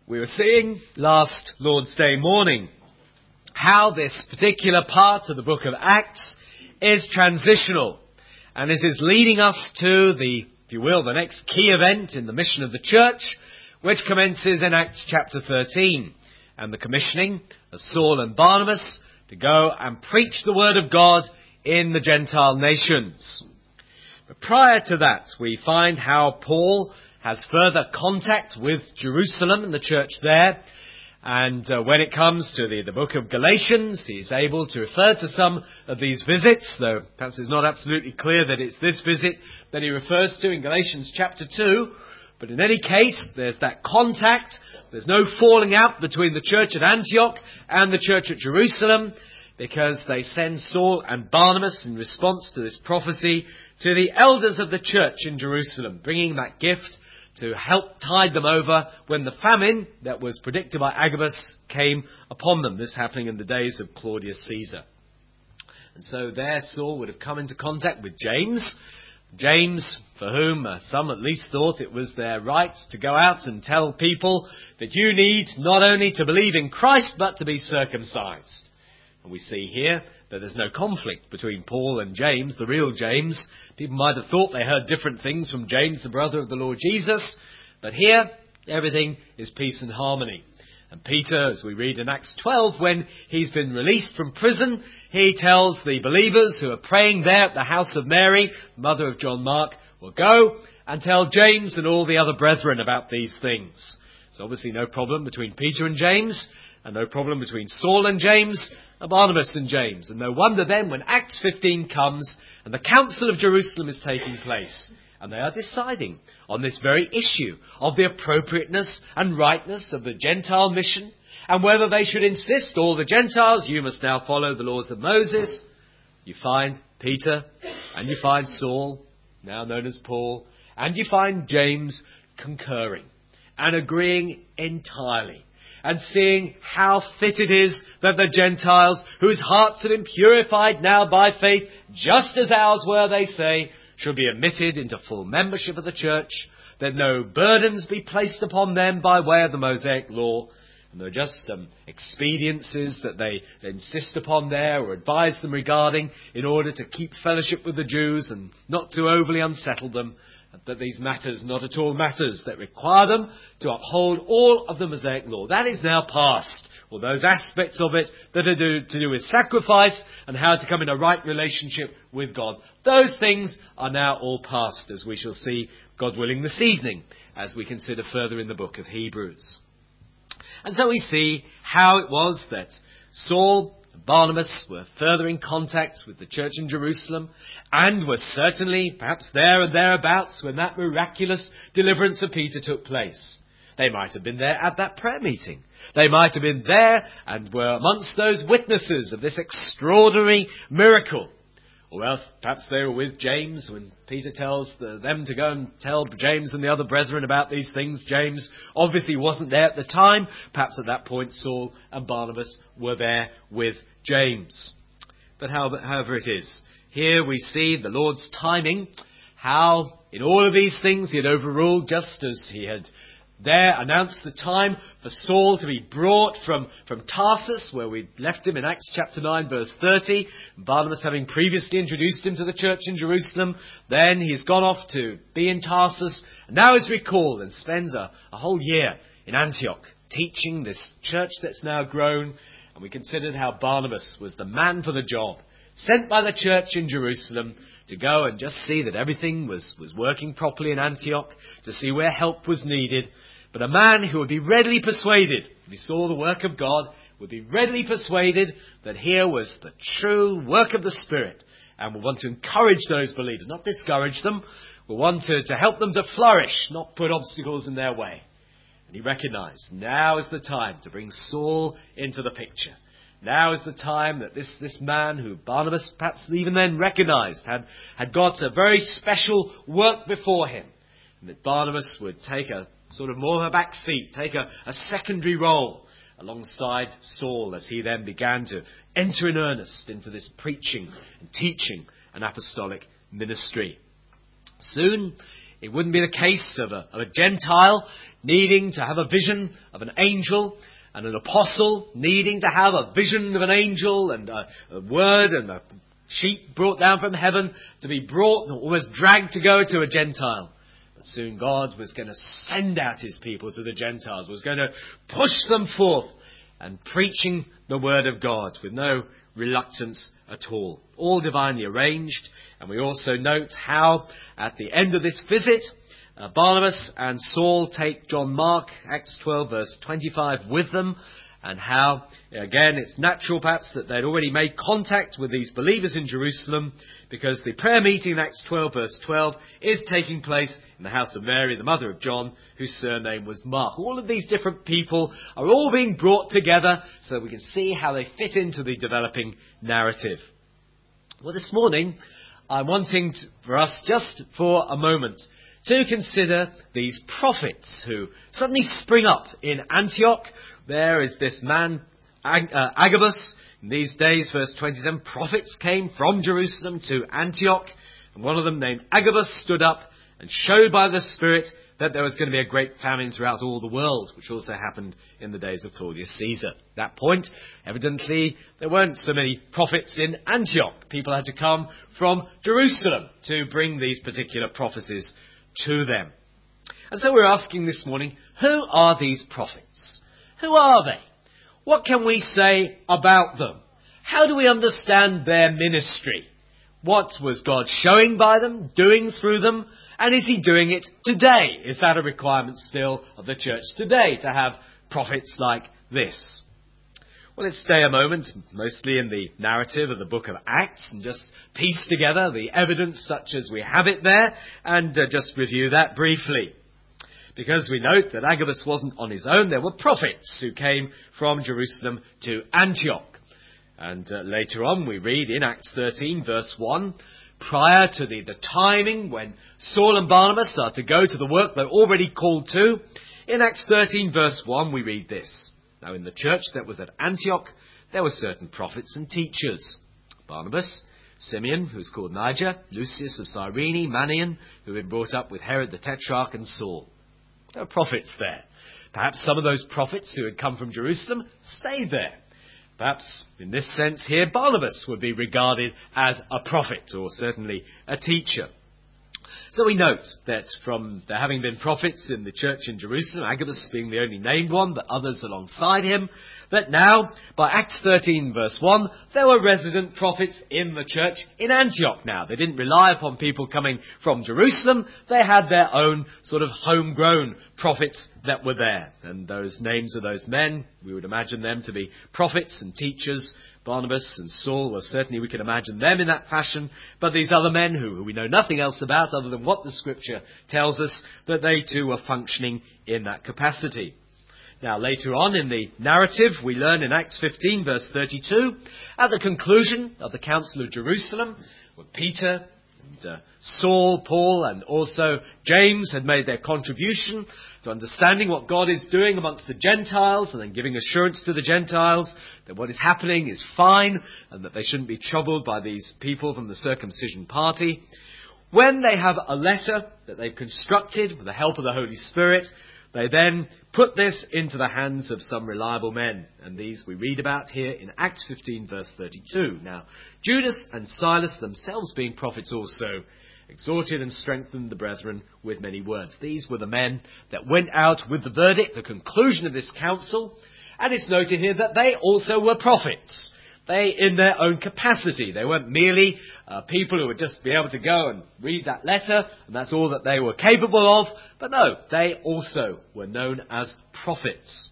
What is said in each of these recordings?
We were seeing last Lord's Day morning how this particular part of the book of Acts is transitional, and it is leading us to the next key event in the mission of the church, which commences in Acts chapter 13, and the commissioning of Saul and Barnabas to go and preach the word of God in the Gentile nations. But prior to that, we find how Paul has further contact with Jerusalem and the church there. And when it comes to the book of Galatians, he's able to refer to some of these visits, though perhaps it's not absolutely clear that it's this visit that he refers to in Galatians chapter 2. But in any case, there's that contact. There's no falling out between the church at Antioch and the church at Jerusalem, because they send Saul and Barnabas in response to this prophecy to the elders of the church in Jerusalem, bringing that gift to help tide them over when the famine that was predicted by Agabus came upon them. This happening in the days of Claudius Caesar. And so there Saul would have come into contact with James. James, for whom some at least thought it was their right to go out and tell people that you need not only to believe in Christ, but to be circumcised. And we see here that there's no conflict between Paul and James, the real James. People might have thought they heard different things from James, the brother of the Lord Jesus. But here, everything is peace and harmony. And Peter, as we read in Acts 12, when he's been released from prison, he tells the believers who are praying there at the house of Mary, mother of John Mark, will go and tell James and all the other brethren about these things. There's obviously no problem between Peter and James, and no problem between Saul and James, and Barnabas and James. And no wonder then when Acts 15 comes and the Council of Jerusalem is taking place, and they are deciding on this very issue of the appropriateness and rightness of the Gentile mission, and whether they should insist, all the Gentiles, you must now follow the laws of Moses. You find Peter, and you find Saul, now known as Paul, and you find James concurring and agreeing entirely, and seeing how fit it is that the Gentiles, whose hearts have been purified now by faith, just as ours were, they say, should be admitted into full membership of the church, that no burdens be placed upon them by way of the Mosaic law, and there are just some expediencies that they insist upon there or advise them regarding in order to keep fellowship with the Jews and not to overly unsettle them, that these matters not at all matters that require them to uphold all of the Mosaic law. That is now past. All those aspects of it that are to do with sacrifice and how to come in a right relationship with God. Those things are now all past, as we shall see, God willing, this evening, as we consider further in the book of Hebrews. And so we see how it was that Saul and Barnabas were further in contact with the church in Jerusalem, and were certainly perhaps there and thereabouts when that miraculous deliverance of Peter took place. They might have been there at that prayer meeting. They might have been there and were amongst those witnesses of this extraordinary miracle. Or else perhaps they were with James when Peter tells them to go and tell James and the other brethren about these things. James obviously wasn't there at the time. Perhaps at that point Saul and Barnabas were there with James. But however it is, here we see the Lord's timing, how in all of these things he had overruled, just as he had there announced the time for Saul to be brought from Tarsus, where we left him in Acts chapter 9 verse 30. Barnabas having previously introduced him to the church in Jerusalem. Then he's gone off to be in Tarsus, and now is recalled and spends a whole year in Antioch teaching this church that's now grown. And we considered how Barnabas was the man for the job, sent by the church in Jerusalem to go and just see that everything was working properly in Antioch, to see where help was needed. But a man who would be readily persuaded, if he saw the work of God, would be readily persuaded that here was the true work of the Spirit, and would want to encourage those believers, not discourage them, would want to help them to flourish, not put obstacles in their way. And he recognized now is the time to bring Saul into the picture. Now is the time that this man, who Barnabas perhaps even then recognized, had got a very special work before him. And that Barnabas would take a sort of more of a back seat, take a secondary role alongside Saul as he then began to enter in earnest into this preaching and teaching and apostolic ministry. Soon It wouldn't be the case of a Gentile needing to have a vision of an angel, and an apostle needing to have a vision of an angel and a word and a sheep brought down from heaven to be brought, almost dragged to go to a Gentile. But soon God was going to send out his people to the Gentiles, was going to push them forth and preaching the word of God with no reluctance at all. All divinely arranged. And we also note how at the end of this visit, Barnabas and Saul take John Mark, Acts 12 verse 25, with them, and how, again, it's natural perhaps that they'd already made contact with these believers in Jerusalem, because the prayer meeting in Acts 12 verse 12 is taking place in the house of Mary, the mother of John, whose surname was Mark. All of these different people are all being brought together so that we can see how they fit into the developing narrative. Well, this morning, I'm wanting for us just for a moment to consider these prophets who suddenly spring up in Antioch. There is this man, Agabus. In these days, verse 27, prophets came from Jerusalem to Antioch, and one of them, named Agabus, stood up and showed by the Spirit that there was going to be a great famine throughout all the world, which also happened in the days of Claudius Caesar. At that point, evidently, there weren't so many prophets in Antioch. People had to come from Jerusalem to bring these particular prophecies to them. And so we're asking this morning, who are these prophets? Who are they? What can we say about them? How do we understand their ministry? What was God showing by them, doing through them? And is he doing it today? Is that a requirement still of the church today, to have prophets like this? Well, let's stay a moment, mostly in the narrative of the book of Acts, and just piece together the evidence such as we have it there, and just review that briefly. Because we note that Agabus wasn't on his own. There were prophets who came from Jerusalem to Antioch. And later on we read in Acts 13 verse 1, prior to the timing when Saul and Barnabas are to go to the work they're already called to, in Acts 13 verse 1 we read this. Now in the church that was at Antioch, there were certain prophets and teachers. Barnabas, Simeon, who's called Niger, Lucius of Cyrene, Manaen, who had been brought up with Herod the Tetrarch, and Saul. There were prophets there. Perhaps some of those prophets who had come from Jerusalem stayed there. Perhaps, in this sense here, Barnabas would be regarded as a prophet, or certainly a teacher. So we note that from there having been prophets in the church in Jerusalem, Agabus being the only named one, but others alongside him, that now, by Acts 13 verse 1, there were resident prophets in the church in Antioch now. They didn't rely upon people coming from Jerusalem. They had their own sort of homegrown prophets that were there. And those names of those men, we would imagine them to be prophets and teachers. Barnabas and Saul, well, certainly we can imagine them in that fashion. But these other men who we know nothing else about other than what the Scripture tells us, that they too were functioning in that capacity. Now, later on in the narrative, we learn in Acts 15, verse 32, at the conclusion of the Council of Jerusalem, where Peter and Saul, Paul, and also James had made their contribution to understanding what God is doing amongst the Gentiles, and then giving assurance to the Gentiles that what is happening is fine, and that they shouldn't be troubled by these people from the circumcision party. When they have a letter that they've constructed with the help of the Holy Spirit, they then put this into the hands of some reliable men. And these we read about here in Acts 15 verse 32. Now, Judas and Silas, themselves being prophets also, exhorted and strengthened the brethren with many words. These were the men that went out with the verdict, the conclusion of this council. And it's noted here that they also were prophets. They, in their own capacity. They weren't merely people who would just be able to go and read that letter, and that's all that they were capable of. But no, they also were known as prophets.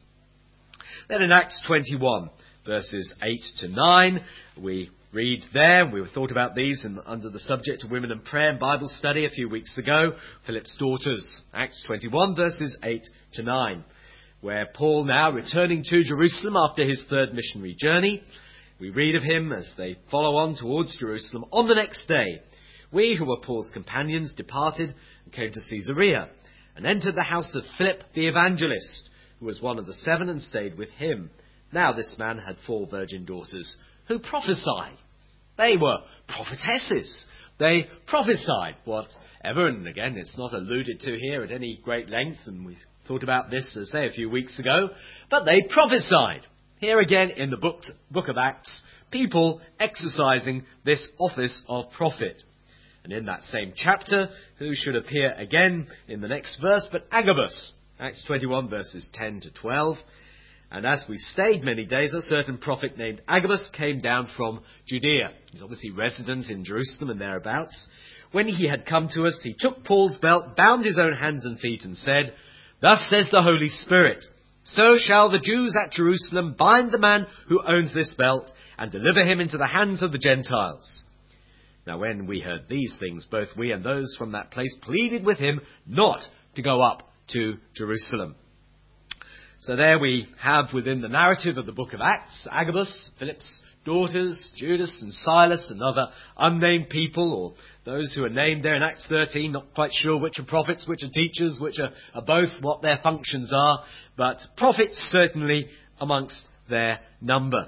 Then in Acts 21, verses 8 to 9, we read there, we thought about these under the subject of women and prayer and Bible study a few weeks ago, Philip's daughters. Acts 21, verses 8 to 9, where Paul, now returning to Jerusalem after his third missionary journey, we read of him as they follow on towards Jerusalem. On the next day, we who were Paul's companions departed and came to Caesarea, and entered the house of Philip the evangelist, who was one of the 7, and stayed with him. Now this man had 4 virgin daughters who prophesied. They were prophetesses. they prophesied whatever, and again, it's not alluded to here at any great length, and we thought about this, say, a few weeks ago, but they prophesied. Here again in the book of Acts, people exercising this office of prophet. And in that same chapter, who should appear again in the next verse but Agabus, Acts 21 verses 10 to 12. And as we stayed many days, a certain prophet named Agabus came down from Judea. He's obviously resident in Jerusalem and thereabouts. When he had come to us, he took Paul's belt, bound his own hands and feet, and said, "Thus says the Holy Spirit, so shall the Jews at Jerusalem bind the man who owns this belt and deliver him into the hands of the Gentiles." Now when we heard these things, both we and those from that place pleaded with him not to go up to Jerusalem. So there we have within the narrative of the book of Acts, Agabus, Philip's daughters, Judas and Silas and other unnamed people, or those who are named there in Acts 13, not quite sure which are prophets, which are teachers, which are both, what their functions are, but prophets certainly amongst their number.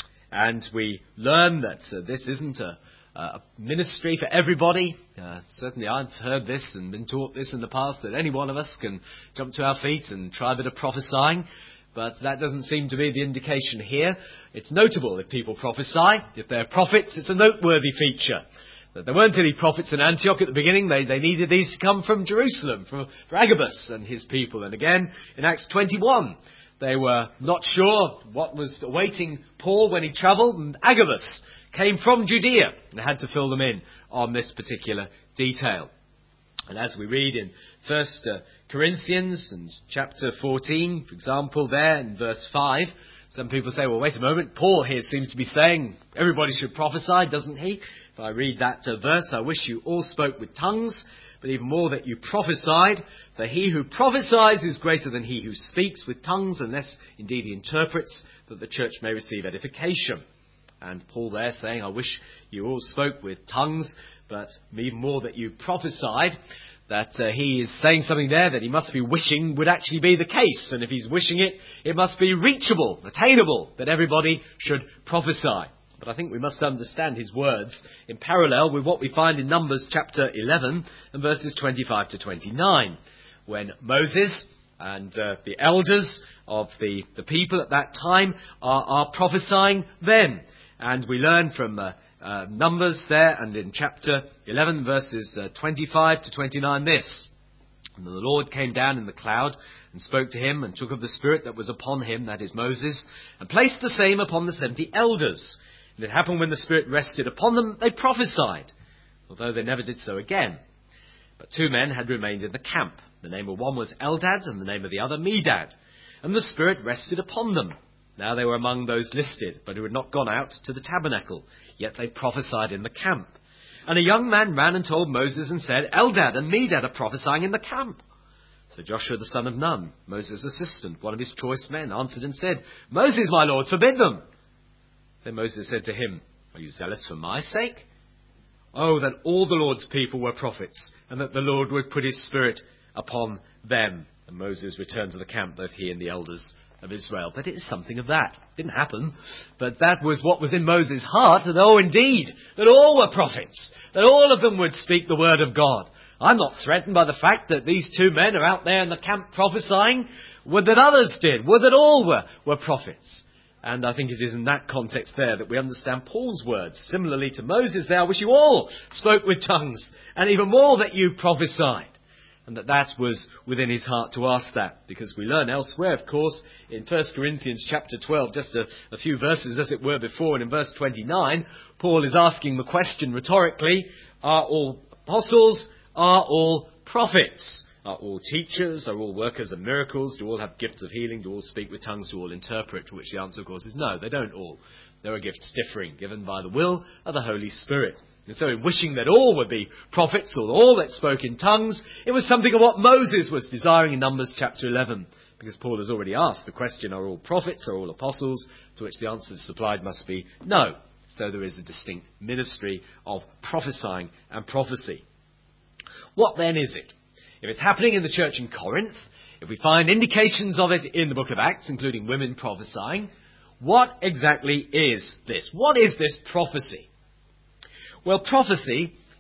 And we learn that this isn't a ministry for everybody. Certainly I've heard this and been taught this in the past, that any one of us can jump to our feet and try a bit of prophesying, but that doesn't seem to be the indication here. It's notable if people prophesy. If they're prophets, it's a noteworthy feature. That there weren't any prophets in Antioch at the beginning. They needed these to come from Jerusalem, for Agabus and his people. And again, in Acts 21, they were not sure what was awaiting Paul when he travelled, and Agabus came from Judea and had to fill them in on this particular detail. And as we read in 1 Corinthians and chapter 14, for example, there in verse 5, some people say, well, wait a moment, Paul here seems to be saying everybody should prophesy, doesn't he? If I read that verse, I wish you all spoke with tongues, but even more that you prophesied, for he who prophesies is greater than he who speaks with tongues, unless indeed he interprets, that the church may receive edification. And Paul there saying, I wish you all spoke with tongues, but even more that you prophesied, that he is saying something there that he must be wishing would actually be the case. And if he's wishing it, it must be reachable, attainable, that everybody should prophesy. But I think we must understand his words in parallel with what we find in Numbers chapter 11 and verses 25 to 29, when Moses and the elders of the people at that time are prophesying then. And we learn from Numbers there, and in chapter 11, verses 25 to 29, this. And the Lord came down in the cloud and spoke to him, and took of the Spirit that was upon him, that is Moses, and placed the same upon the 70 elders. And it happened when the Spirit rested upon them, they prophesied, although they never did so again. But 2 men had remained in the camp. The name of one was Eldad, and the name of the other Medad. And the Spirit rested upon them. Now they were among those listed, but who had not gone out to the tabernacle. Yet they prophesied in the camp. And a young man ran and told Moses and said, Eldad and Medad are prophesying in the camp. So Joshua the son of Nun, Moses' assistant, one of his choice men, answered and said, Moses, my lord, forbid them. Then Moses said to him, Are you zealous for my sake? Oh, that all the Lord's people were prophets, and that the Lord would put his Spirit upon them. And Moses returned to the camp, both he and the elders of Israel. But it is something of that. It didn't happen. But that was what was in Moses' heart. And oh, indeed, that all were prophets. That all of them would speak the word of God. I'm not threatened by the fact that these 2 men are out there in the camp prophesying. Would that others did. Would that all were prophets. And I think it is in that context there that we understand Paul's words. Similarly to Moses there, I wish you all spoke with tongues. And even more that you prophesied. And that was within his heart to ask that, because we learn elsewhere, of course, in 1 Corinthians chapter 12, just a few verses as it were before, and in verse 29, Paul is asking the question rhetorically, are all apostles, are all prophets, are all teachers, are all workers of miracles, do all have gifts of healing, do all speak with tongues, do all interpret, to which the answer, of course, is no, they don't all. There are gifts differing, given by the will of the Holy Spirit. And so in wishing that all would be prophets, or all that spoke in tongues, it was something of what Moses was desiring in Numbers chapter 11. Because Paul has already asked the question, are all prophets, are all apostles? To which the answer supplied must be no. So there is a distinct ministry of prophesying and prophecy. What then is it? If it's happening in the church in Corinth, if we find indications of it in the book of Acts, including women prophesying, what exactly is this? What is this prophecy? Well, prophecy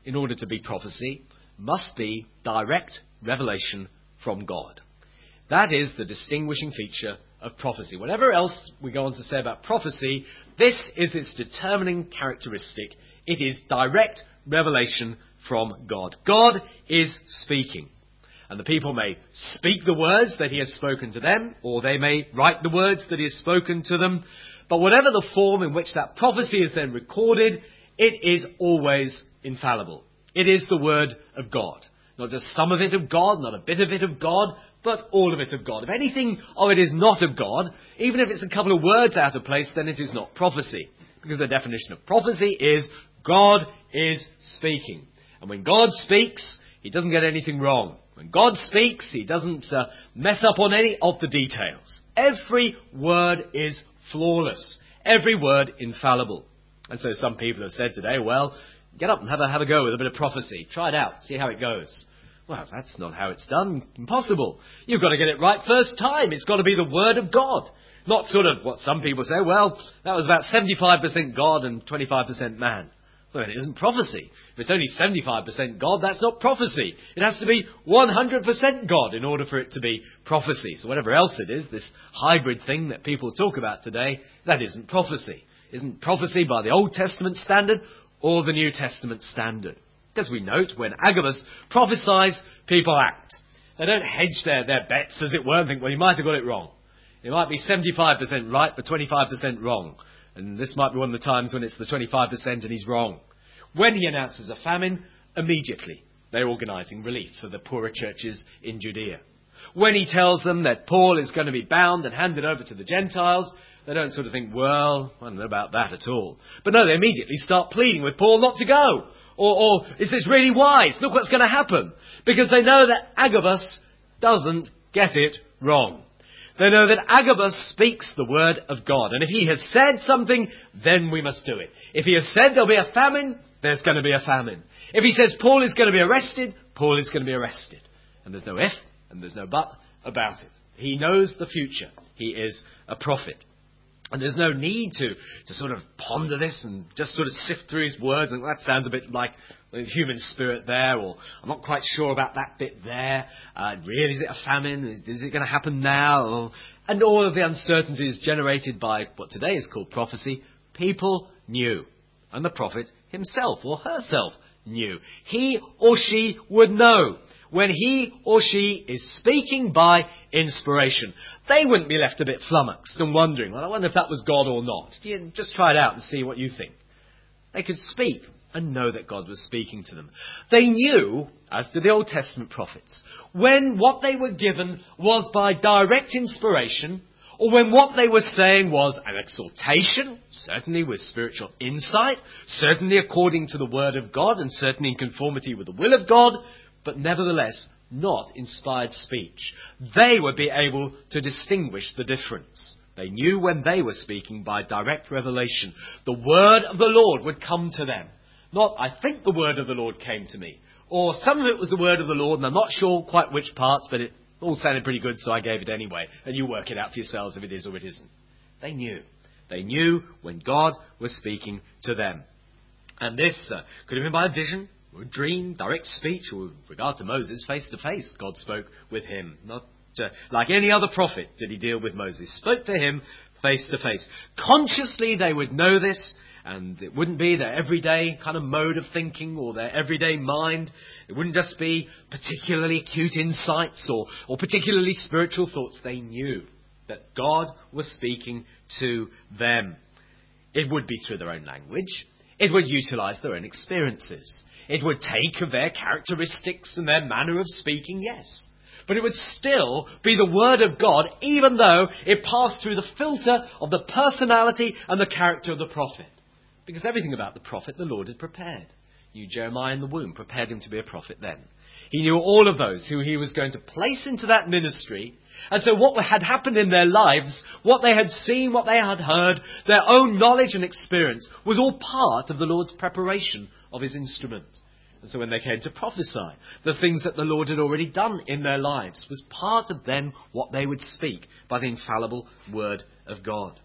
in order to be prophecy, must be direct revelation from God. That is the distinguishing feature of prophecy. Whatever else we go on to say about prophecy, this is its determining characteristic. It is direct revelation from God. God is speaking. And the people may speak the words that he has spoken to them, or they may write the words that he has spoken to them. But whatever the form in which that prophecy is then recorded, it is always infallible. It is the word of God. Not just some of it of God, not a bit of it of God, but all of it of God. If anything of it is not of God, even if it's a couple of words out of place, then it is not prophecy. Because the definition of prophecy is God is speaking. And when God speaks, he doesn't get anything wrong. When God speaks, he doesn't mess up on any of the details. Every word is flawless. Every word infallible. And so some people have said today, well, get up and have a go with a bit of prophecy. Try it out. See how it goes. Well, that's not how it's done. Impossible. You've got to get it right first time. It's got to be the Word of God. Not sort of what some people say, well, that was about 75% God and 25% man. Well, it isn't prophecy. If it's only 75% God, that's not prophecy. It has to be 100% God in order for it to be prophecy. So whatever else it is, this hybrid thing that people talk about today, that isn't prophecy. Isn't prophecy by the Old Testament standard or the New Testament standard. Because we note, when Agabus prophesies, people act. They don't hedge their bets, as it were, and think, well, he might have got it wrong. It might be 75% right, but 25% wrong. And this might be one of the times when it's the 25% and he's wrong. When he announces a famine, immediately they're organising relief for the poorer churches in Judea. When he tells them that Paul is going to be bound and handed over to the Gentiles, they don't sort of think, well, I don't know about that at all. But no, they immediately start pleading with Paul not to go. Or is this really wise? Look what's going to happen. Because they know that Agabus doesn't get it wrong. They know that Agabus speaks the word of God. And if he has said something, then we must do it. If he has said there'll be a famine, there's going to be a famine. If he says Paul is going to be arrested, Paul is going to be arrested. And there's no if and there's no but about it. He knows the future. He is a prophet. And there's no need to sort of ponder this and just sort of sift through his words and that sounds a bit like the human spirit there, or I'm not quite sure about that bit there. Really, is it a famine? Is it going to happen now? And all of the uncertainties generated by what today is called prophecy, people knew. And the prophet himself or herself knew. He or she would know when he or she is speaking by inspiration. They wouldn't be left a bit flummoxed and wondering, well, I wonder if that was God or not. You just try it out and see what you think. They could speak and know that God was speaking to them. They knew, as did the Old Testament prophets, when what they were given was by direct inspiration, or when what they were saying was an exhortation, certainly with spiritual insight, certainly according to the Word of God, and certainly in conformity with the will of God, but nevertheless not inspired speech. They would be able to distinguish the difference. They knew when they were speaking by direct revelation. The word of the Lord would come to them. Not, I think the word of the Lord came to me. Or some of it was the word of the Lord, and I'm not sure quite which parts, but it all sounded pretty good, so I gave it anyway. And you work it out for yourselves if it is or it isn't. They knew. They knew when God was speaking to them. And this could have been by a vision, or a dream, direct speech, or with regard to Moses, face to face, God spoke with him. Not like any other prophet did he deal with Moses. Spoke to him face to face. Consciously they would know this, and it wouldn't be their everyday kind of mode of thinking or their everyday mind. It wouldn't just be particularly acute insights or particularly spiritual thoughts. They knew that God was speaking to them. It would be through their own language. It would utilize their own experiences. It would take of their characteristics and their manner of speaking, yes. But it would still be the word of God, even though it passed through the filter of the personality and the character of the prophet. Because everything about the prophet the Lord had prepared. He knew Jeremiah in the womb, prepared him to be a prophet then. He knew all of those who he was going to place into that ministry. And so what had happened in their lives, what they had seen, what they had heard, their own knowledge and experience was all part of the Lord's preparation of his instrument. And so when they came to prophesy, the things that the Lord had already done in their lives was part of then what they would speak by the infallible word of God.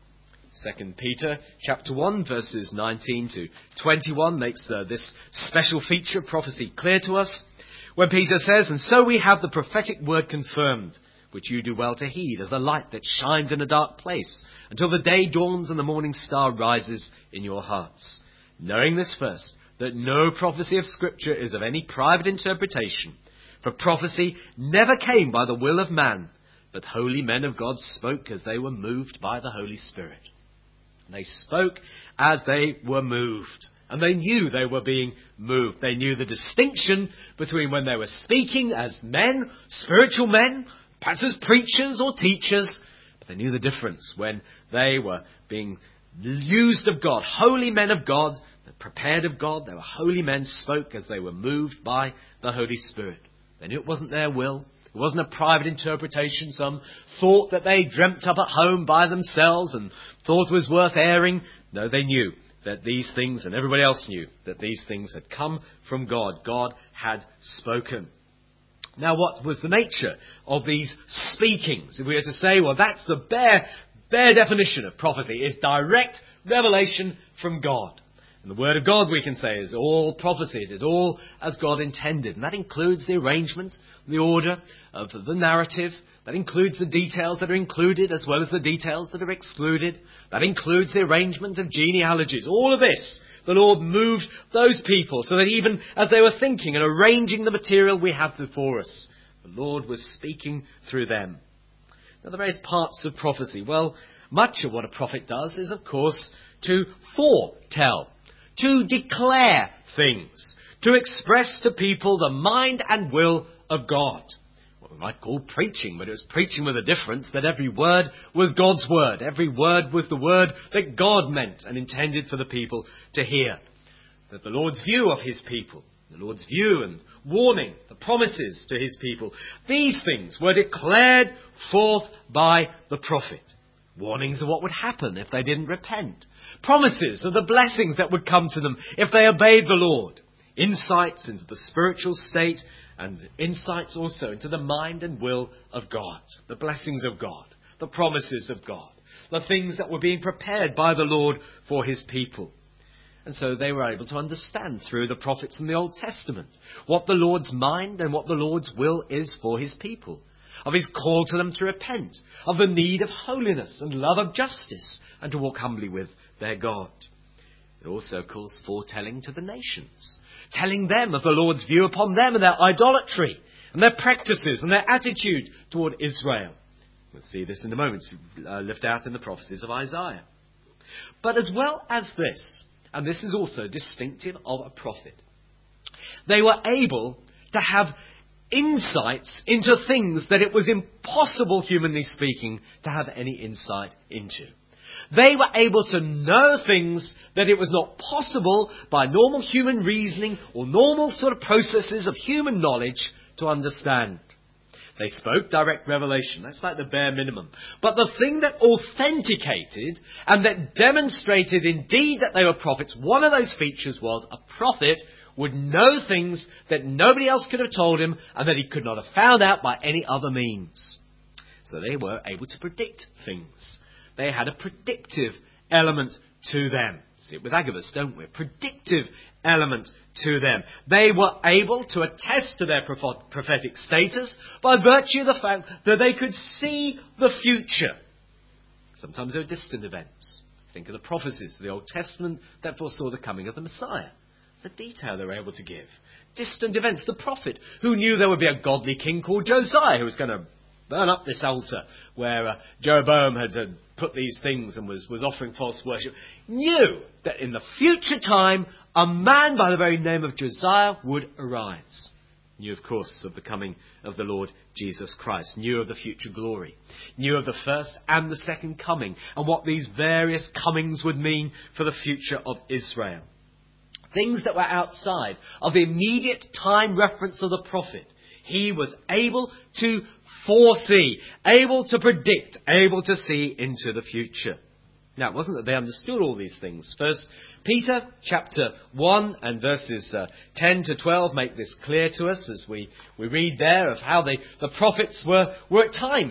2 Peter chapter 1 verses 19 to 21 makes this special feature of prophecy clear to us, when Peter says, "And so we have the prophetic word confirmed, which you do well to heed, as a light that shines in a dark place, until the day dawns and the morning star rises in your hearts. Knowing this first, that no prophecy of Scripture is of any private interpretation, for prophecy never came by the will of man, but holy men of God spoke as they were moved by the Holy Spirit." They spoke as they were moved. And they knew they were being moved. They knew the distinction between when they were speaking as men, spiritual men, perhaps as preachers or teachers. But they knew the difference when they were being used of God. Holy men of God, prepared of God. They were holy men, spoke as they were moved by the Holy Spirit. They knew it wasn't their will. It wasn't a private interpretation, some thought that they dreamt up at home by themselves and thought was worth airing. No, they knew that these things, and everybody else knew, that these things had come from God. God had spoken. Now, what was the nature of these speakings? If we were to say, well, that's the bare definition of prophecy, is direct revelation from God. And the Word of God, we can say, is all prophecy. It is all as God intended. And that includes the arrangement, the order of the narrative. That includes the details that are included as well as the details that are excluded. That includes the arrangement of genealogies. All of this, the Lord moved those people so that even as they were thinking and arranging the material we have before us, the Lord was speaking through them. Now, the various parts of prophecy. Well, much of what a prophet does is, of course, to foretell, to declare things, to express to people the mind and will of God. What we might call preaching, but it was preaching with a difference, that every word was God's word. Every word was the word that God meant and intended for the people to hear. That the Lord's view of his people, the Lord's view and warning, the promises to his people, these things were declared forth by the prophet. Warnings of what would happen if they didn't repent. Promises of the blessings that would come to them if they obeyed the Lord. Insights into the spiritual state and insights also into the mind and will of God. The blessings of God. The promises of God. The things that were being prepared by the Lord for his people. And so they were able to understand through the prophets in the Old Testament what the Lord's mind and what the Lord's will is for his people. Of his call to them to repent, of the need of holiness and love of justice, and to walk humbly with their God. It also calls foretelling to the nations, telling them of the Lord's view upon them and their idolatry, and their practices and their attitude toward Israel. We'll see this in a moment, left out in the prophecies of Isaiah. But as well as this, and this is also distinctive of a prophet, they were able to have insights into things that it was impossible, humanly speaking, to have any insight into. They were able to know things that it was not possible by normal human reasoning or normal sort of processes of human knowledge to understand. They spoke direct revelation. That's like the bare minimum. But the thing that authenticated and that demonstrated indeed that they were prophets, one of those features was a prophet would know things that nobody else could have told him and that he could not have found out by any other means. So they were able to predict things. They had a predictive element to them. See it with Agabus, don't we? A predictive element to them. They were able to attest to their prophetic status by virtue of the fact that they could see the future. Sometimes they were distant events. Think of the prophecies of the Old Testament that foresaw the coming of the Messiah. The detail they were able to give. Distant events. The prophet who knew there would be a godly king called Josiah who was going to burn up this altar where Jeroboam had put these things and was offering false worship, knew that in the future time a man by the very name of Josiah would arise. Knew, of course, of the coming of the Lord Jesus Christ. Knew of the future glory. Knew of the first and the second coming and what these various comings would mean for the future of Israel. Things that were outside of the immediate time reference of the prophet. He was able to foresee, able to predict, able to see into the future. Now, it wasn't that they understood all these things. First Peter chapter 1 and verses 10 to 12 make this clear to us as we read there of how the prophets were at times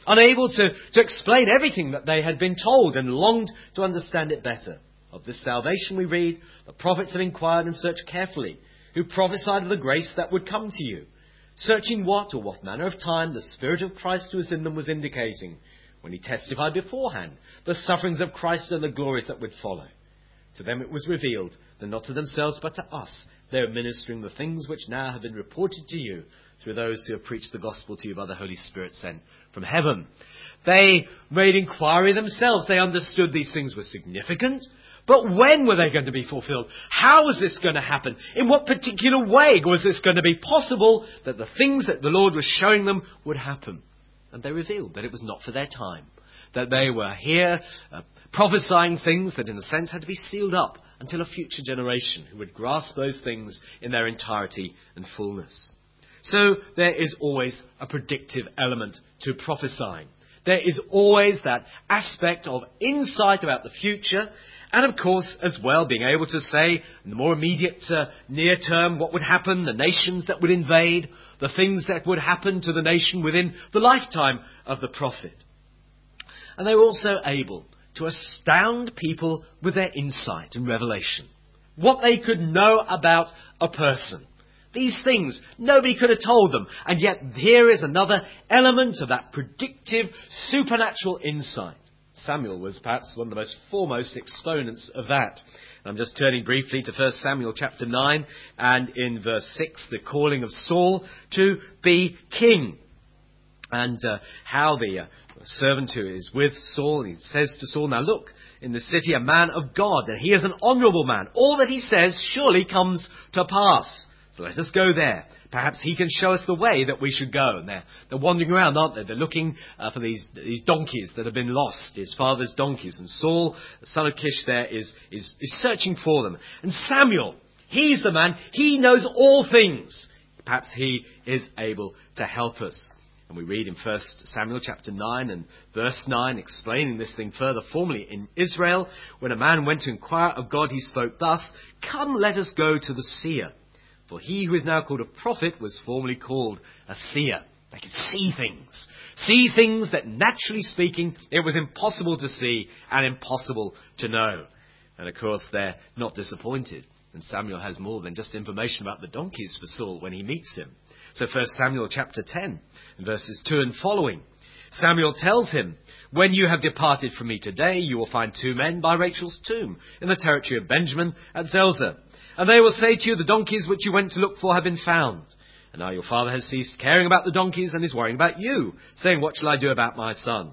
unable to explain everything that they had been told and longed to understand it better. Of this salvation we read, the prophets have inquired and searched carefully, who prophesied of the grace that would come to you, searching what or what manner of time the Spirit of Christ who is in them was indicating, when he testified beforehand the sufferings of Christ and the glories that would follow. To them it was revealed that not to themselves but to us they are ministering the things which now have been reported to you through those who have preached the gospel to you by the Holy Spirit sent from heaven. They made inquiry themselves. They understood these things were significant. But when were they going to be fulfilled? How was this going to happen? In what particular way was this going to be possible that the things that the Lord was showing them would happen? And they revealed that it was not for their time. That they were here prophesying things that in a sense had to be sealed up until a future generation who would grasp those things in their entirety and fullness. So there is always a predictive element to prophesying. There is always that aspect of insight about the future, and of course as well being able to say in the more immediate near term what would happen, the nations that would invade, the things that would happen to the nation within the lifetime of the prophet. And they were also able to astound people with their insight and revelation. What they could know about a person. These things, nobody could have told them. And yet here is another element of that predictive, supernatural insight. Samuel was perhaps one of the most foremost exponents of that. I'm just turning briefly to 1 Samuel chapter 9, and in verse 6, the calling of Saul to be king. And how the servant who is with Saul, he says to Saul, now look, in the city a man of God, and he is an honourable man. All that he says surely comes to pass. So let us go there. Perhaps he can show us the way that we should go. And they're wandering around, aren't they? They're looking for these donkeys that have been lost, his father's donkeys. And Saul, the son of Kish there, is searching for them. And Samuel, he's the man. He knows all things. Perhaps he is able to help us. And we read in 1 Samuel chapter 9 and verse 9, explaining this thing further. Formerly in Israel, when a man went to inquire of God, he spoke thus, come, let us go to the seer. For he who is now called a prophet was formerly called a seer. They could see things. See things that, naturally speaking, it was impossible to see and impossible to know. And of course, they're not disappointed. And Samuel has more than just information about the donkeys for Saul when he meets him. So 1 Samuel chapter 10, verses 2 and following. Samuel tells him, when you have departed from me today, you will find 2 men by Rachel's tomb in the territory of Benjamin at Zelzah. And they will say to you, the donkeys which you went to look for have been found. And now your father has ceased caring about the donkeys and is worrying about you, saying, what shall I do about my son?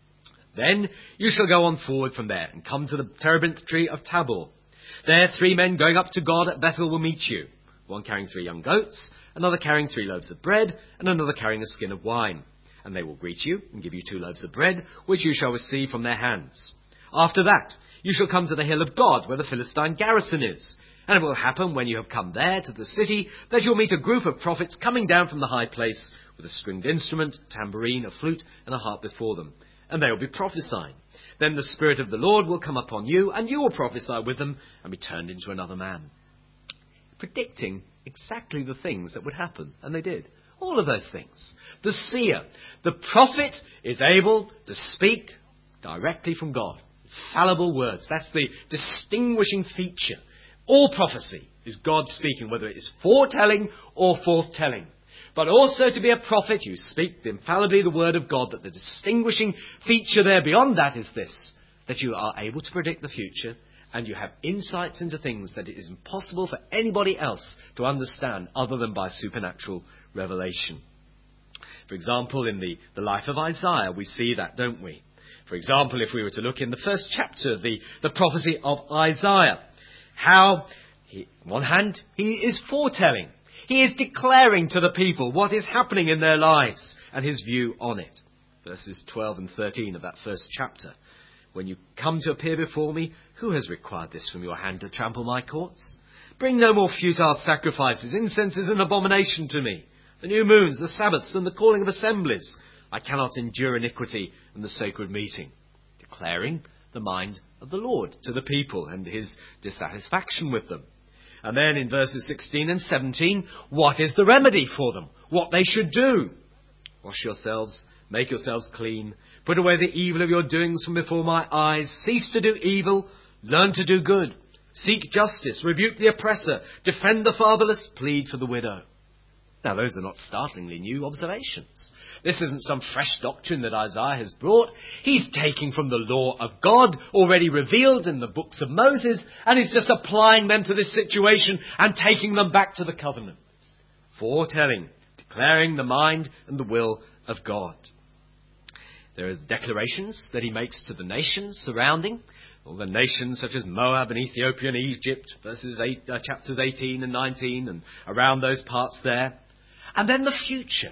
Then you shall go on forward from there and come to the terebinth tree of Tabor. There 3 men going up to God at Bethel will meet you. One carrying 3 young goats, another carrying 3 loaves of bread, and another carrying a skin of wine. And they will greet you and give you 2 loaves of bread, which you shall receive from their hands. After that, you shall come to the hill of God, where the Philistine garrison is. And it will happen, when you have come there to the city, that you'll meet a group of prophets coming down from the high place with a stringed instrument, a tambourine, a flute, and a harp before them. And they will be prophesying. Then the Spirit of the Lord will come upon you, and you will prophesy with them and be turned into another man. Predicting exactly the things that would happen. And they did. All of those things. The seer, the prophet, is able to speak directly from God. Fallible words. That's the distinguishing feature. All prophecy is God speaking, whether it is foretelling or forthtelling. But also to be a prophet, you speak infallibly the word of God. That the distinguishing feature there beyond that is this, that you are able to predict the future, and you have insights into things that it is impossible for anybody else to understand other than by supernatural revelation. For example, in the life of Isaiah, we see that, don't we? For example, if we were to look in the first chapter, the prophecy of Isaiah, how, on one hand, he is foretelling. He is declaring to the people what is happening in their lives and his view on it. Verses 12 and 13 of that first chapter. When you come to appear before me, who has required this from your hand to trample my courts? Bring no more futile sacrifices. Incense is an abomination to me. The new moons, the Sabbaths, and the calling of assemblies. I cannot endure iniquity and the sacred meeting. Declaring the mind of the Lord to the people and his dissatisfaction with them. And then in verses 16 and 17, what is the remedy for them? What they should do? Wash yourselves, make yourselves clean. Put away the evil of your doings from before my eyes. Cease to do evil. Learn to do good. Seek justice. Rebuke the oppressor. Defend the fatherless. Plead for the widow. Now, those are not startlingly new observations. This isn't some fresh doctrine that Isaiah has brought. He's taking from the law of God, already revealed in the books of Moses, and he's just applying them to this situation and taking them back to the covenant. Foretelling, declaring the mind and the will of God. There are declarations that he makes to the nations surrounding, all the nations such as Moab and Ethiopia and Egypt, chapters 18 and 19, and around those parts there. And then the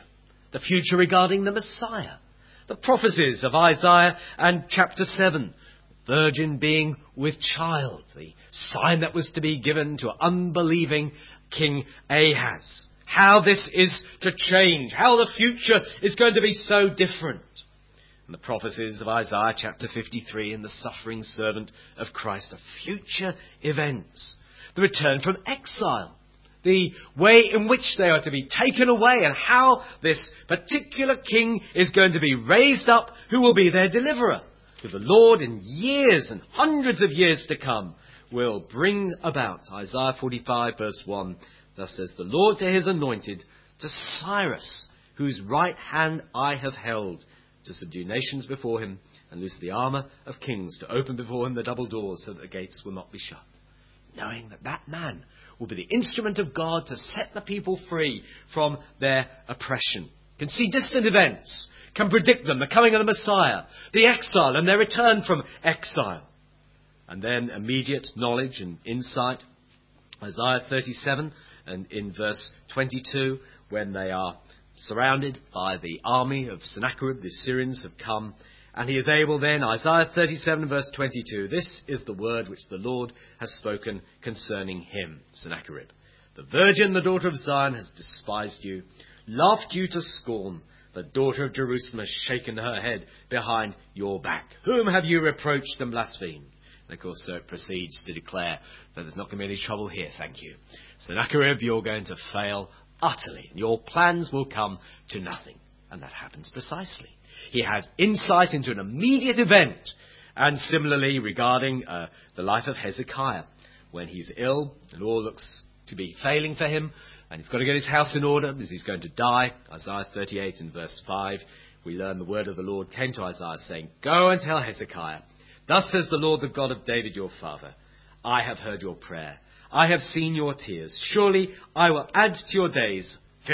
future regarding the Messiah. The prophecies of Isaiah and chapter 7. Virgin being with child, the sign that was to be given to unbelieving King Ahaz. How this is to change, how the future is going to be so different. And the prophecies of Isaiah chapter 53 and the suffering servant of Christ are future events. The return from exile. The way in which they are to be taken away and how this particular king is going to be raised up who will be their deliverer. Who the Lord in years and hundreds of years to come will bring about. Isaiah 45 verse 1. Thus says the Lord to his anointed, to Cyrus, whose right hand I have held, to subdue nations before him and loose the armour of kings, to open before him the double doors so that the gates will not be shut. Knowing that that man will be the instrument of God to set the people free from their oppression. Can see distant events, can predict them, the coming of the Messiah, the exile and their return from exile. And then immediate knowledge and insight. Isaiah 37 and in verse 22, when they are surrounded by the army of Sennacherib, the Syrians have come. And he is able then, Isaiah 37 verse 22, this is the word which the Lord has spoken concerning him, Sennacherib. The virgin, the daughter of Zion, has despised you, laughed you to scorn. The daughter of Jerusalem has shaken her head behind your back. Whom have you reproached and blasphemed? And of course, so it proceeds to declare that there's not going to be any trouble here, thank you. Sennacherib, you're going to fail utterly. Your plans will come to nothing. And that happens precisely. He has insight into an immediate event. And similarly regarding the life of Hezekiah. When he's ill and all looks to be failing for him. And he's got to get his house in order because he's going to die. Isaiah 38 and verse 5. We learn the word of the Lord came to Isaiah saying, go and tell Hezekiah. Thus says the Lord, the God of David your father. I have heard your prayer. I have seen your tears. Surely I will add to your days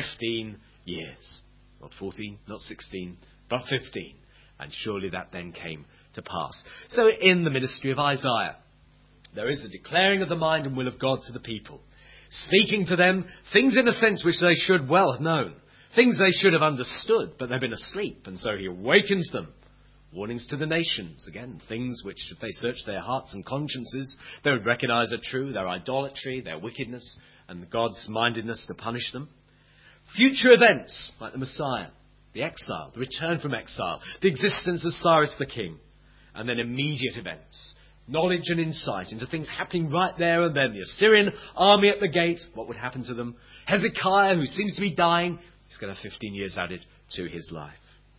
15 years. Not 14, not 16, but 15. And surely that then came to pass. So in the ministry of Isaiah, there is a declaring of the mind and will of God to the people. Speaking to them things in a sense which they should well have known. Things they should have understood, but they've been asleep. And so he awakens them. Warnings to the nations. Again, things which if they search their hearts and consciences, they would recognize are true. Their idolatry, their wickedness, and God's mindedness to punish them. Future events, like the Messiah, the exile, the return from exile, the existence of Cyrus the king, and then immediate events, knowledge and insight into things happening right there and then. The Assyrian army at the gate, what would happen to them? Hezekiah, who seems to be dying, he's going to have 15 years added to his life.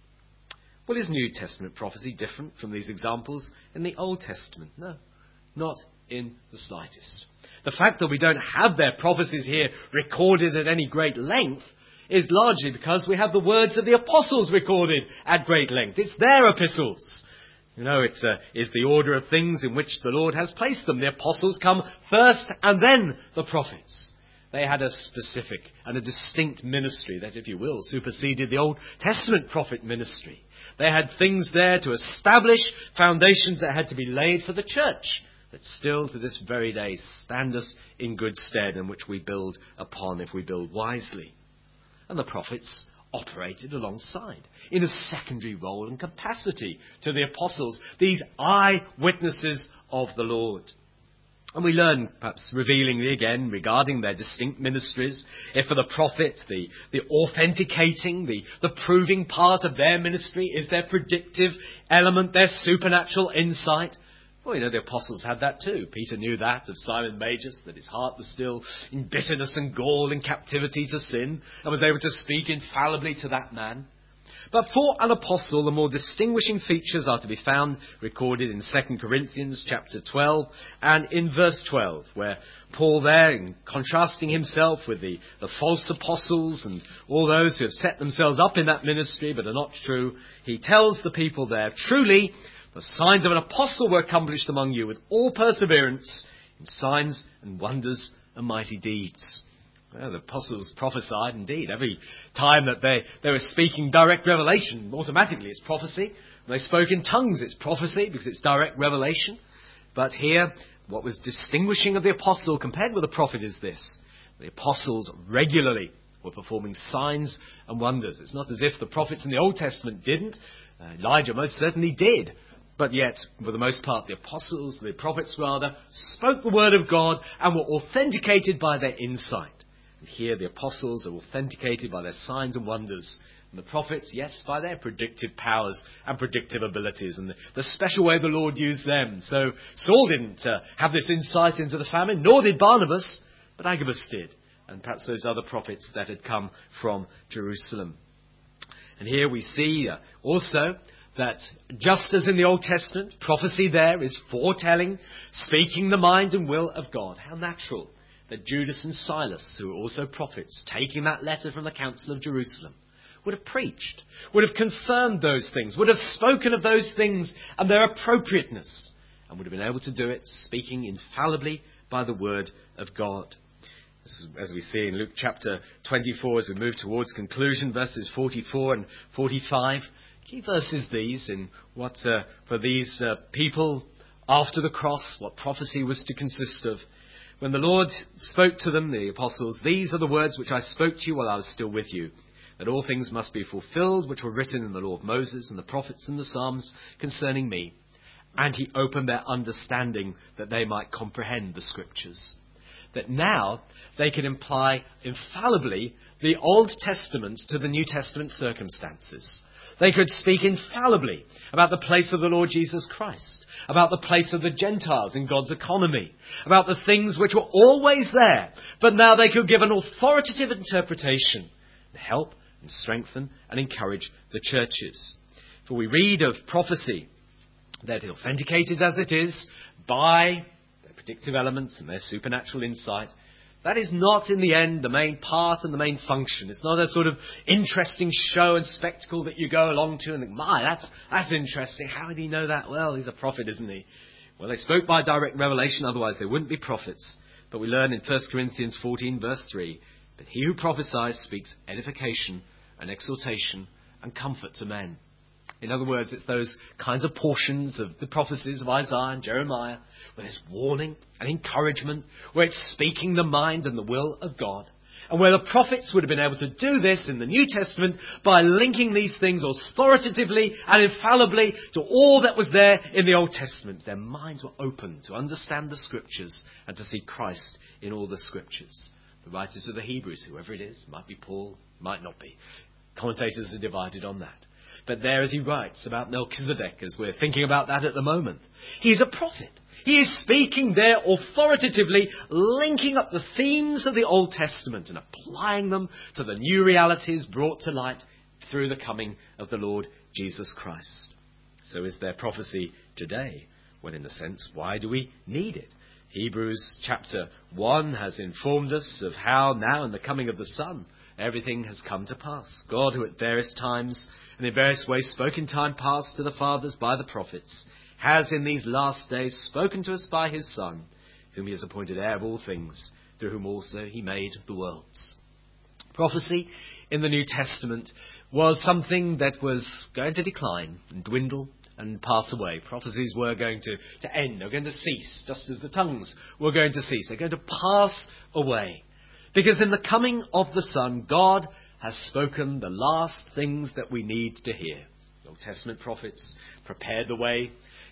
Well, is New Testament prophecy different from these examples in the Old Testament? No, not in the slightest. The fact that we don't have their prophecies here recorded at any great length is largely because we have the words of the apostles recorded at great length. It's their epistles. You know, it is the order of things in which the Lord has placed them. The apostles come first and then the prophets. They had a specific and a distinct ministry that, if you will, superseded the Old Testament prophet ministry. They had things there to establish foundations that had to be laid for the church that still to this very day stand us in good stead and which we build upon if we build wisely. And the prophets operated alongside in a secondary role and capacity to the apostles, these eyewitnesses of the Lord. And we learn, perhaps revealingly again, regarding their distinct ministries, if for the prophet, the authenticating, the proving part of their ministry is their predictive element, their supernatural insight. Well, you know, the apostles had that too. Peter knew that of Simon Magus, that his heart was still in bitterness and gall in captivity to sin, and was able to speak infallibly to that man. But for an apostle, the more distinguishing features are to be found recorded in 2 Corinthians chapter 12 and in verse 12, where Paul there, in contrasting himself with the false apostles and all those who have set themselves up in that ministry but are not true, he tells the people there, truly, the signs of an apostle were accomplished among you with all perseverance in signs and wonders and mighty deeds. Well, the apostles prophesied indeed. Every time that they were speaking direct revelation, automatically it's prophecy. When they spoke in tongues, it's prophecy because it's direct revelation. But here, what was distinguishing of the apostle compared with the prophet is this. The apostles regularly were performing signs and wonders. It's not as if the prophets in the Old Testament didn't. Elijah most certainly did. But yet, for the most part, the apostles, the prophets rather, spoke the word of God and were authenticated by their insight. And here the apostles are authenticated by their signs and wonders. And the prophets, yes, by their predictive powers and predictive abilities and the special way the Lord used them. So Saul didn't have this insight into the famine, nor did Barnabas, but Agabus did. And perhaps those other prophets that had come from Jerusalem. And here we see also that just as in the Old Testament, prophecy there is foretelling, speaking the mind and will of God. How natural that Judas and Silas, who were also prophets, taking that letter from the Council of Jerusalem, would have preached, would have confirmed those things, would have spoken of those things and their appropriateness, and would have been able to do it speaking infallibly by the word of God. As we see in Luke chapter 24, as we move towards conclusion, verses 44 and 45, key verses these in what for these people after the cross, what prophecy was to consist of. When the Lord spoke to them, the apostles, these are the words which I spoke to you while I was still with you, that all things must be fulfilled which were written in the law of Moses and the prophets and the Psalms concerning me. And he opened their understanding that they might comprehend the Scriptures. That now they can apply infallibly the Old Testament to the New Testament circumstances. They could speak infallibly about the place of the Lord Jesus Christ, about the place of the Gentiles in God's economy, about the things which were always there, but now they could give an authoritative interpretation to help and strengthen and encourage the churches. For we read of prophecy that authenticated as it is by their predictive elements and their supernatural insight, that is not in the end the main part and the main function. It's not a sort of interesting show and spectacle that you go along to and think, my, that's interesting. How did he know that? Well, he's a prophet, isn't he? Well, they spoke by direct revelation, otherwise they wouldn't be prophets. But we learn in 1 Corinthians 14 verse 3, but he who prophesies speaks edification and exhortation and comfort to men. In other words, it's those kinds of portions of the prophecies of Isaiah and Jeremiah where there's warning and encouragement, where it's speaking the mind and the will of God, and where the prophets would have been able to do this in the New Testament by linking these things authoritatively and infallibly to all that was there in the Old Testament. Their minds were open to understand the Scriptures and to see Christ in all the Scriptures. The writers of the Hebrews, whoever it is, might be Paul, might not be. Commentators are divided on that. But there, as he writes about Melchizedek, as we're thinking about that at the moment, he's a prophet. He is speaking there authoritatively, linking up the themes of the Old Testament and applying them to the new realities brought to light through the coming of the Lord Jesus Christ. So is there prophecy today? Well, in a sense, why do we need it? Hebrews chapter 1 has informed us of how now in the coming of the Son, everything has come to pass. God, who at various times and in various ways spoke in time past to the fathers by the prophets, has in these last days spoken to us by his Son, whom he has appointed heir of all things, through whom also he made the worlds. Prophecy in the New Testament was something that was going to decline and dwindle and pass away. Prophecies were going to end, they were going to cease, just as the tongues were going to cease. They're going to pass away. Because in the coming of the Son, God has spoken the last things that we need to hear. The Old Testament prophets prepared the way,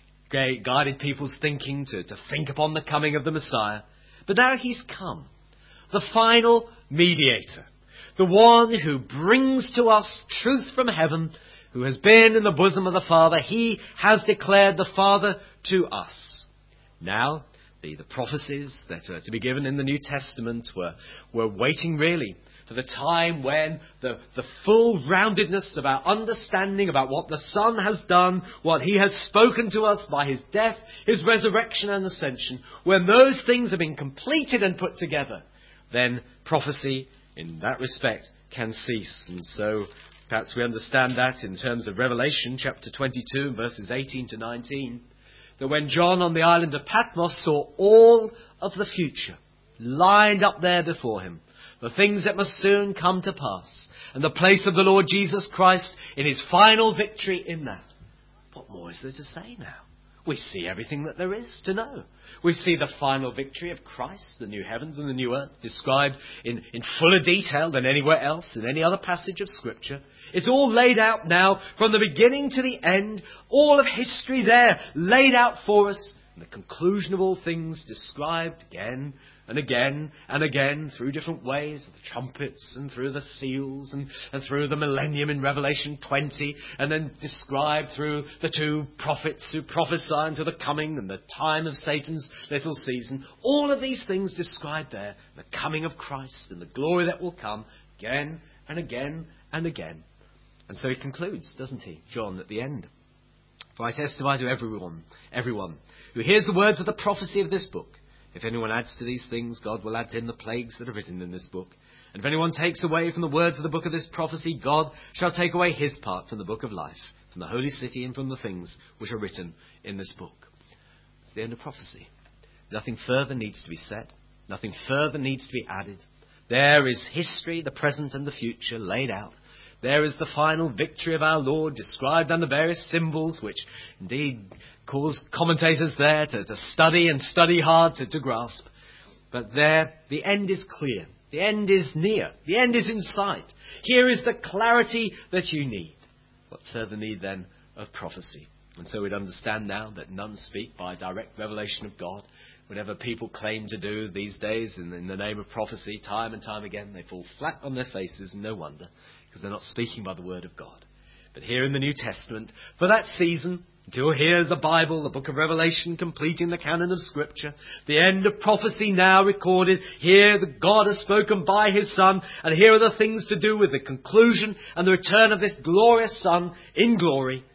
guided people's thinking to think upon the coming of the Messiah. But now he's come, the final mediator, the one who brings to us truth from heaven, who has been in the bosom of the Father. He has declared the Father to us. Now, the prophecies that are to be given in the New Testament were waiting really for the time when the full roundedness of our understanding about what the Son has done, what he has spoken to us by his death, his resurrection and ascension, when those things have been completed and put together, then prophecy in that respect can cease. And so perhaps we understand that in terms of Revelation chapter 22 verses 18 to 19, that when John on the island of Patmos saw all of the future lined up there before him, the things that must soon come to pass, and the place of the Lord Jesus Christ in his final victory in that, what more is there to say now? We see everything that there is to know. We see the final victory of Christ, the new heavens and the new earth, described in fuller detail than anywhere else in any other passage of Scripture. It's all laid out now from the beginning to the end, all of history there laid out for us, and the conclusion of all things described again and again and again through different ways, the trumpets and through the seals and through the millennium in Revelation 20, and then described through the two prophets who prophesy unto the coming and the time of Satan's little season. All of these things described there, the coming of Christ and the glory that will come again and again and again. And so he concludes, doesn't he, John, at the end? For I testify to everyone who hears the words of the prophecy of this book. If anyone adds to these things, God will add to him the plagues that are written in this book. And if anyone takes away from the words of the book of this prophecy, God shall take away his part from the book of life, from the holy city and from the things which are written in this book. It's the end of prophecy. Nothing further needs to be said. Nothing further needs to be added. There is history, the present and the future, laid out. There is the final victory of our Lord described under various symbols, which indeed cause commentators there to study and study hard to grasp. But there, the end is clear. The end is near. The end is in sight. Here is the clarity that you need. What further need then of prophecy? And so we'd understand now that none speak by direct revelation of God. Whatever people claim to do these days in the name of prophecy, time and time again, they fall flat on their faces, and no wonder, because they're not speaking by the word of God. But here in the New Testament, for that season, until here's the Bible, the book of Revelation, completing the canon of Scripture, the end of prophecy now recorded, here that God has spoken by his Son, and here are the things to do with the conclusion and the return of this glorious Son in glory.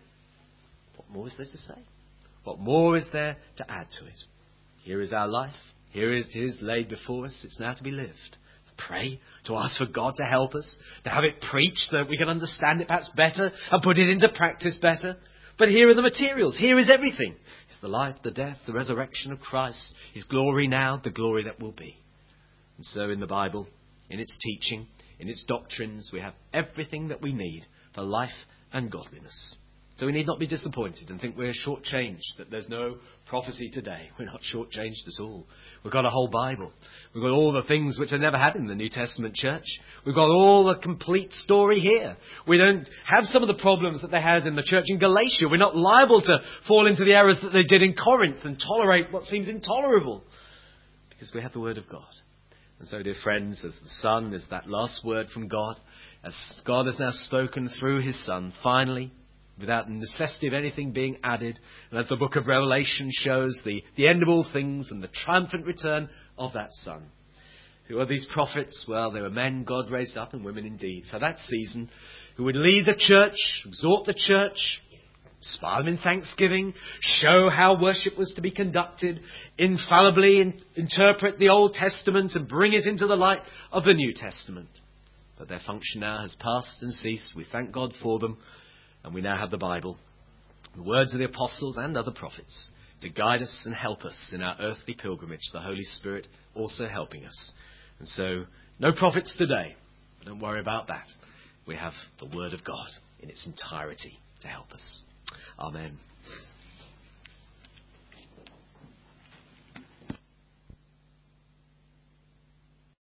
What more is there to say? What more is there to add to it? Here is our life. Here it is laid before us. It's now to be lived. To pray, to ask for God to help us, to have it preached so that we can understand it perhaps better and put it into practice better. But here are the materials. Here is everything. It's the life, the death, the resurrection of Christ. His glory now, the glory that will be. And so in the Bible, in its teaching, in its doctrines, we have everything that we need for life and godliness. So we need not be disappointed and think we're shortchanged, that there's no prophecy today. We're not shortchanged at all. We've got a whole Bible. We've got all the things which are never had in the New Testament church. We've got all the complete story here. We don't have some of the problems that they had in the church in Galatia. We're not liable to fall into the errors that they did in Corinth and tolerate what seems intolerable, because we have the Word of God. And so, dear friends, as the Son is that last word from God, as God has now spoken through his Son, finally, without necessity of anything being added, and as the book of Revelation shows, the end of all things and the triumphant return of that Son. Who are these prophets? Well, they were men God raised up, and women indeed, for that season, who would lead the church, exhort the church, inspire them in thanksgiving, show how worship was to be conducted, infallibly interpret the Old Testament and bring it into the light of the New Testament. But their function now has passed and ceased. We thank God for them. And we now have the Bible, the words of the apostles and other prophets, to guide us and help us in our earthly pilgrimage, the Holy Spirit also helping us. And so, no prophets today, but don't worry about that. We have the Word of God in its entirety to help us. Amen.